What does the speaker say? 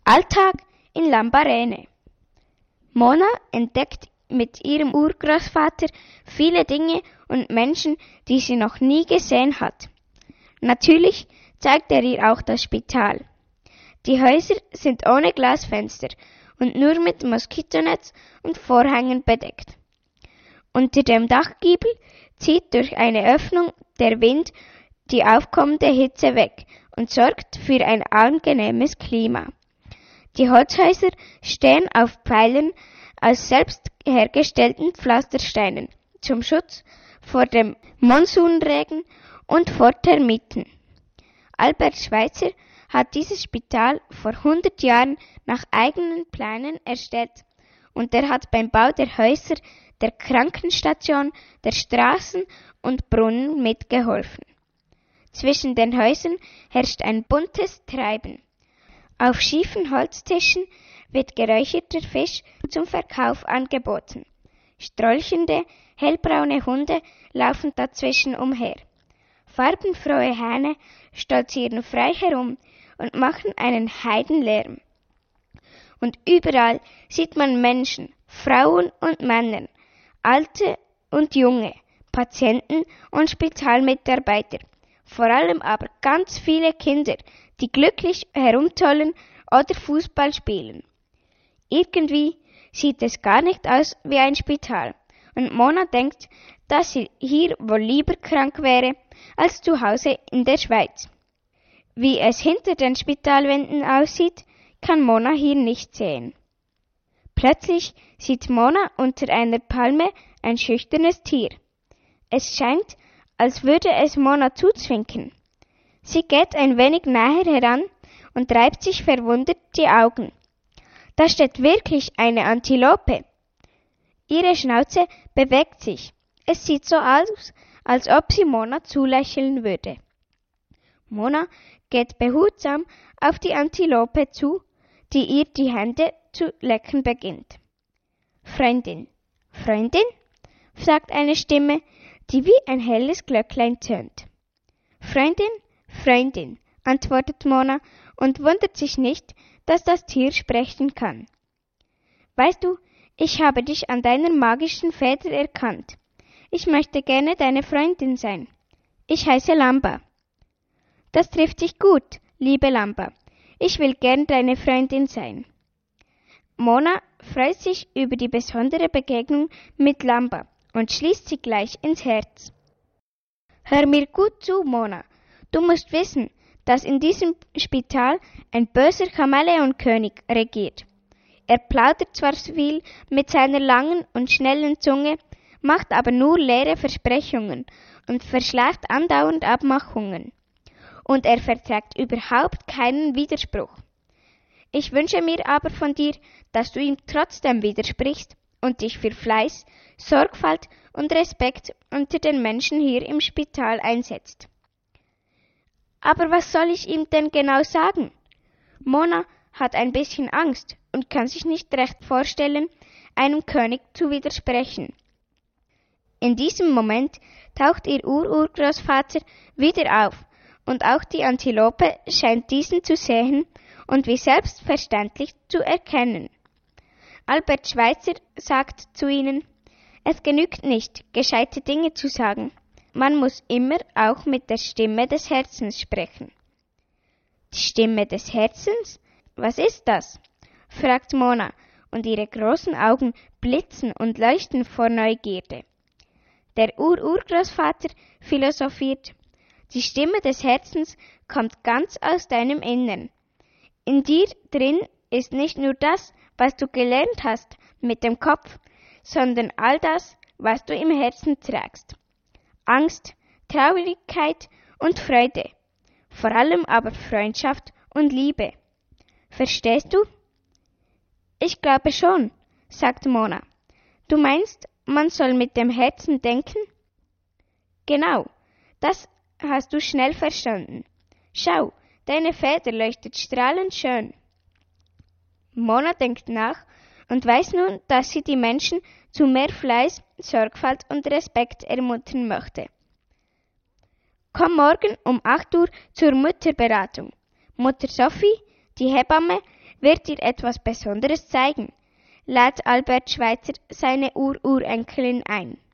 Alltag in Lambarene. Mona entdeckt mit ihrem Urgroßvater viele Dinge und Menschen, die sie noch nie gesehen hat. Natürlich zeigt er ihr auch das Spital. Die Häuser sind ohne Glasfenster und nur mit Moskitonetz und Vorhängen bedeckt. Unter dem Dachgiebel zieht durch eine Öffnung der Wind die aufkommende Hitze weg und sorgt für ein angenehmes Klima. Die Holzhäuser stehen auf Pfeilern aus selbst hergestellten Pflastersteinen zum Schutz vor dem Monsunregen und vor Termiten. Albert Schweitzer hat dieses Spital vor 100 Jahren nach eigenen Plänen erstellt und er hat beim Bau der Häuser, der Krankenstation, der Straßen und Brunnen mitgeholfen. Zwischen den Häusern herrscht ein buntes Treiben. Auf schiefen Holztischen wird geräucherter Fisch zum Verkauf angeboten. Strolchende, hellbraune Hunde laufen dazwischen umher. Farbenfrohe Hähne stolzieren frei herum und machen einen Heidenlärm. Und überall sieht man Menschen, Frauen und Männer, alte und junge, Patienten und Spitalmitarbeiter, vor allem aber ganz viele Kinder, die glücklich herumtollen oder Fußball spielen. Irgendwie sieht es gar nicht aus wie ein Spital und Mona denkt, dass sie hier wohl lieber krank wäre als zu Hause in der Schweiz. Wie es hinter den Spitalwänden aussieht, kann Mona hier nicht sehen. Plötzlich sieht Mona unter einer Palme ein schüchternes Tier. Es scheint, als würde es Mona zuzwinken. Sie geht ein wenig näher heran und reibt sich verwundert die Augen. Da steht wirklich eine Antilope. Ihre Schnauze bewegt sich. Es sieht so aus, als ob sie Mona zulächeln würde. Mona geht behutsam auf die Antilope zu, die ihr die Hände zu lecken beginnt. Freundin, Freundin? Sagt eine Stimme, die wie ein helles Glöcklein tönt. Freundin, Freundin, antwortet Mona und wundert sich nicht, dass das Tier sprechen kann. Weißt du, ich habe dich an deiner magischen Feder erkannt. Ich möchte gerne deine Freundin sein. Ich heiße Lamba. Das trifft dich gut, liebe Lamba. Ich will gern deine Freundin sein. Mona freut sich über die besondere Begegnung mit Lamba und schließt sie gleich ins Herz. Hör mir gut zu, Mona. Du musst wissen, dass in diesem Spital ein böser Chamäleonkönig regiert. Er plaudert zwar viel mit seiner langen und schnellen Zunge, macht aber nur leere Versprechungen und verschlägt andauernd Abmachungen. Und er verträgt überhaupt keinen Widerspruch. Ich wünsche mir aber von dir, dass du ihm trotzdem widersprichst und dich für Fleiß, Sorgfalt und Respekt unter den Menschen hier im Spital einsetzt. Aber was soll ich ihm denn genau sagen? Mona hat ein bisschen Angst und kann sich nicht recht vorstellen, einem König zu widersprechen. In diesem Moment taucht ihr Urgroßvater wieder auf und auch die Antilope scheint diesen zu sehen und wie selbstverständlich zu erkennen. Albert Schweitzer sagt zu ihnen, es genügt nicht, gescheite Dinge zu sagen. Man muss immer auch mit der Stimme des Herzens sprechen. Die Stimme des Herzens? Was ist das? Fragt Mona, und ihre großen Augen blitzen und leuchten vor Neugierde. Der Urgroßvater philosophiert, die Stimme des Herzens kommt ganz aus deinem Innern. In dir drin ist nicht nur das, was du gelernt hast mit dem Kopf, sondern all das, was du im Herzen trägst. Angst, Traurigkeit und Freude, vor allem aber Freundschaft und Liebe. Verstehst du? Ich glaube schon, sagt Mona. Du meinst, man soll mit dem Herzen denken? Genau, das hast du schnell verstanden. Schau, deine Feder leuchtet strahlend schön. Mona denkt nach und weiß nun, dass sie die Menschen zu mehr Fleiß, Sorgfalt und Respekt ermuntern möchte. Komm morgen um 8 Uhr zur Mutterberatung. Mutter Sophie, die Hebamme, wird dir etwas Besonderes zeigen, lädt Albert Schweitzer seine Ururenkelin ein.